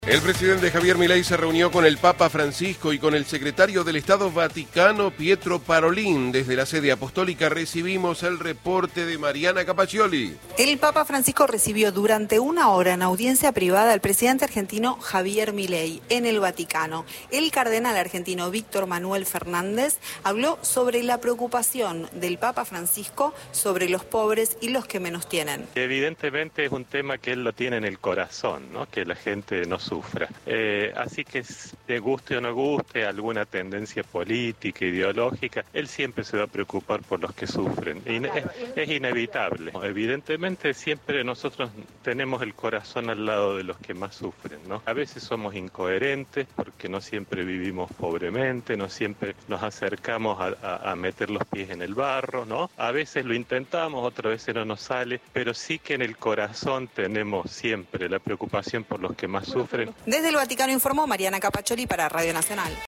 El presidente Javier Milei se reunió con el Papa Francisco y con el secretario del Estado Vaticano, Pietro Parolin. Desde la sede apostólica recibimos el reporte de Mariana Capaccioli. El Papa Francisco recibió durante una hora en audiencia privada al presidente argentino Javier Milei en el Vaticano. El cardenal argentino Víctor Manuel Fernández habló sobre la preocupación del Papa Francisco sobre los pobres y los que menos tienen. Evidentemente es un tema que él lo tiene en el corazón, ¿no? Que la gente no sufra. Así que te guste o no guste alguna tendencia política, ideológica, él siempre se va a preocupar por los que sufren. Es inevitable. Evidentemente siempre nosotros tenemos el corazón al lado de los que más sufren, ¿no? A veces somos incoherentes porque no siempre vivimos pobremente, no siempre nos acercamos a meter los pies en el barro, ¿no? A veces lo intentamos, otras veces no nos sale, pero sí que en el corazón tenemos siempre la preocupación por los que más sufren. Desde el Vaticano informó Mariana Capaccioli para Radio Nacional.